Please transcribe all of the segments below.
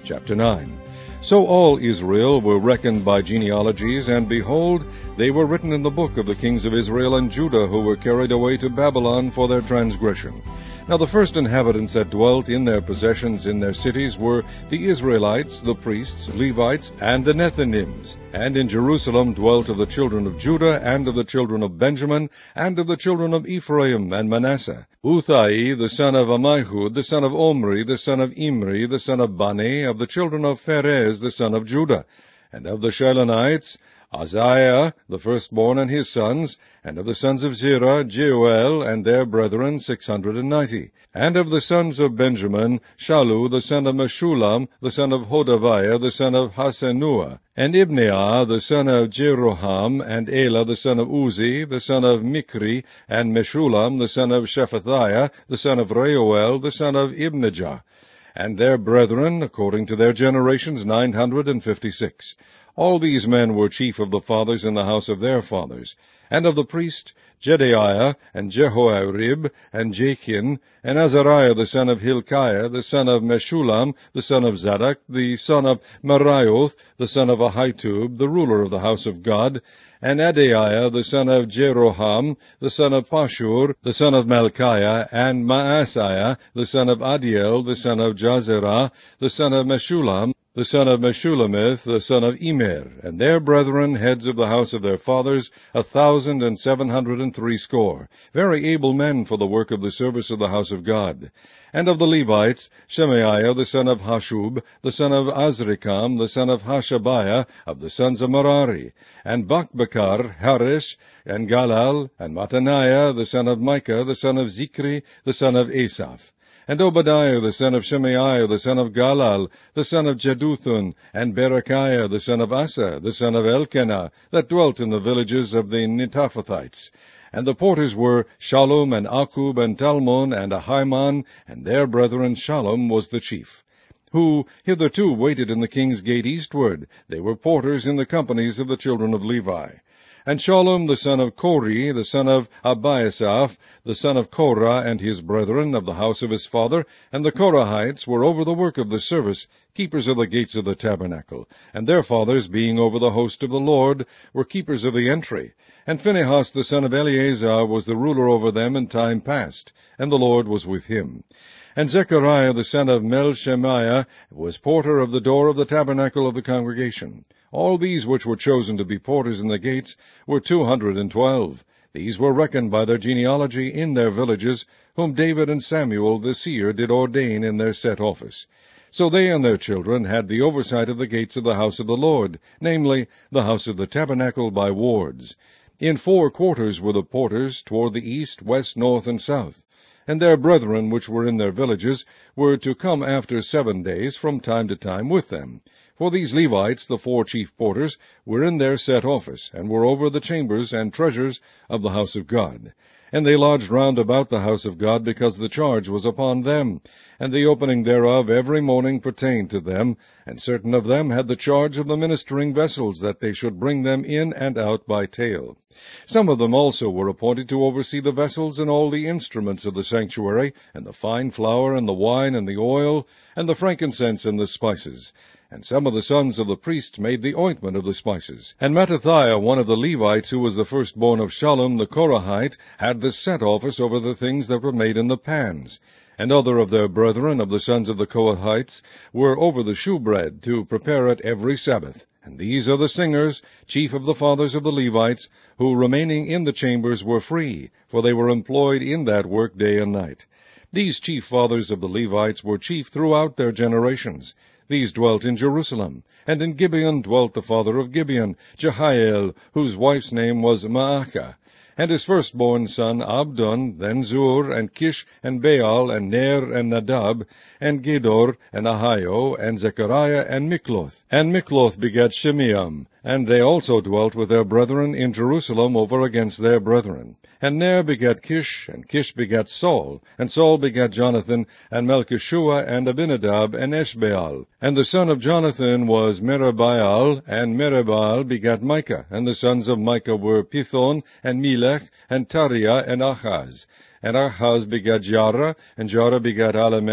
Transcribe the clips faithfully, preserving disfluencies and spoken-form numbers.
Chapter nine. So all Israel were reckoned by genealogies, and behold, they were written in the book of the kings of Israel and Judah, who were carried away to Babylon for their transgression. Now the first inhabitants that dwelt in their possessions in their cities were the Israelites, the priests, Levites, and the Nethinims. And in Jerusalem dwelt of the children of Judah, and of the children of Benjamin, and of the children of Ephraim and Manasseh, Uthai the son of Ammihud, the son of Omri, the son of Imri, the son of Bani, of the children of Pharez, the son of Judah. And of the Shilonites, Uzziah the firstborn and his sons, and of the sons of Zerah, Jeuel and their brethren, six hundred and ninety. And of the sons of Benjamin, Shalu the son of Meshullam, the son of Hodaviah, the son of Hasenuah, and Ibneah the son of Jeroham, and Elah the son of Uzi, the son of Mikri, and Meshullam the son of Shephathiah, the son of Reuel, the son of Ibnijah, and their brethren, according to their generations, nine hundred and fifty-six. All these men were chief of the fathers in the house of their fathers. And of the priest, Jedaiah, and Jehoiarib, and Jachin, and Azariah the son of Hilkiah, the son of Meshullam, the son of Zadok, the son of Marioth, the son of Ahitub, the ruler of the house of God, and Adaiah the son of Jeroham, the son of Pashur, the son of Malchiah, and Maaseiah, the son of Adiel, the son of Jazerah, the son of Meshullam, the son of Meshulamith, the son of Immer, and their brethren, heads of the house of their fathers, a thousand and seven hundred and threescore, very able men for the work of the service of the house of God. And of the Levites, Shemaiah the son of Hashub, the son of Azrikam, the son of Hashabiah, of the sons of Merari, and Bakbakar, Harish, and Galal, and Mattaniah the son of Micah, the son of Zikri, the son of Asaph. And Obadiah the son of Shemaiah, the son of Galal, the son of Jeduthun, and Berechiah the son of Asa, the son of Elkanah, that dwelt in the villages of the Netophathites. And the porters were Shallum, and Akub, and Talmon, and Ahiman, and their brethren Shallum was the chief, who hitherto waited in the king's gate eastward. They were porters in the companies of the children of Levi. And Shallum the son of Kori, the son of Abiasaph, the son of Korah, and his brethren of the house of his father, and the Korahites were over the work of the service, keepers of the gates of the tabernacle, and their fathers, being over the host of the Lord, were keepers of the entry. And Phinehas the son of Eleazar was the ruler over them in time past, and the Lord was with him. And Zechariah the son of Melshemiah was porter of the door of the tabernacle of the congregation. All these which were chosen to be porters in the gates were two hundred and twelve. These were reckoned by their genealogy in their villages, whom David and Samuel the seer did ordain in their set office. So they and their children had the oversight of the gates of the house of the Lord, namely, the house of the tabernacle by wards. In four quarters were the porters, toward the east, west, north, and south. And their brethren which were in their villages were to come after seven days from time to time with them. For these Levites, the four chief porters, were in their set office, and were over the chambers and treasures of the house of God. And they lodged round about the house of God, because the charge was upon them, and the opening thereof every morning pertained to them, and certain of them had the charge of the ministering vessels, that they should bring them in and out by tale. Some of them also were appointed to oversee the vessels and all the instruments of the sanctuary, and the fine flour, and the wine, and the oil, and the frankincense, and the spices. And some of the sons of the priest made the ointment of the spices. And Mattithiah, one of the Levites, who was the firstborn of Shallum the Korahite, had the set office over the things that were made in the pans. And other of their brethren of the sons of the Kohathites were over the shewbread, to prepare it every Sabbath. And these are the singers, chief of the fathers of the Levites, who remaining in the chambers were free, for they were employed in that work day and night. These chief fathers of the Levites were chief throughout their generations. These dwelt in Jerusalem, and in Gibeon dwelt the father of Gibeon, Jehiel, whose wife's name was Maachah, and his firstborn son Abdon, then Zur, and Kish, and Baal, and Ner, and Nadab, and Gedor, and Ahio, and Zechariah, and Mikloth. And Mikloth begat Shimeam, and they also dwelt with their brethren in Jerusalem over against their brethren. And Ner begat Kish, and Kish begat Saul, and Saul begat Jonathan, and Melchishua, and Abinadab, and Eshbaal. And the son of Jonathan was Merabaal, and Merabaal begat Micah, and the sons of Micah were Pithon, and Melech, and Tariah, and Achaz. And Achaz begat Jarah, and Jarah begat Alameth,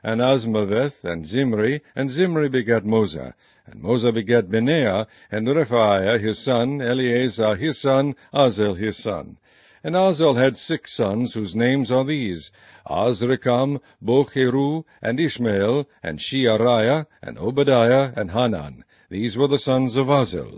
and Azmaveth, and Zimri, and Zimri begat Moza. And Moza begat Benaiah, and Rephaiah his son, Eleazar his son, Azel his son. And Azel had six sons, whose names are these: Azrikam, Bocheru, and Ishmael, and Sheariah, and Obadiah, and Hanan. These were the sons of Azel.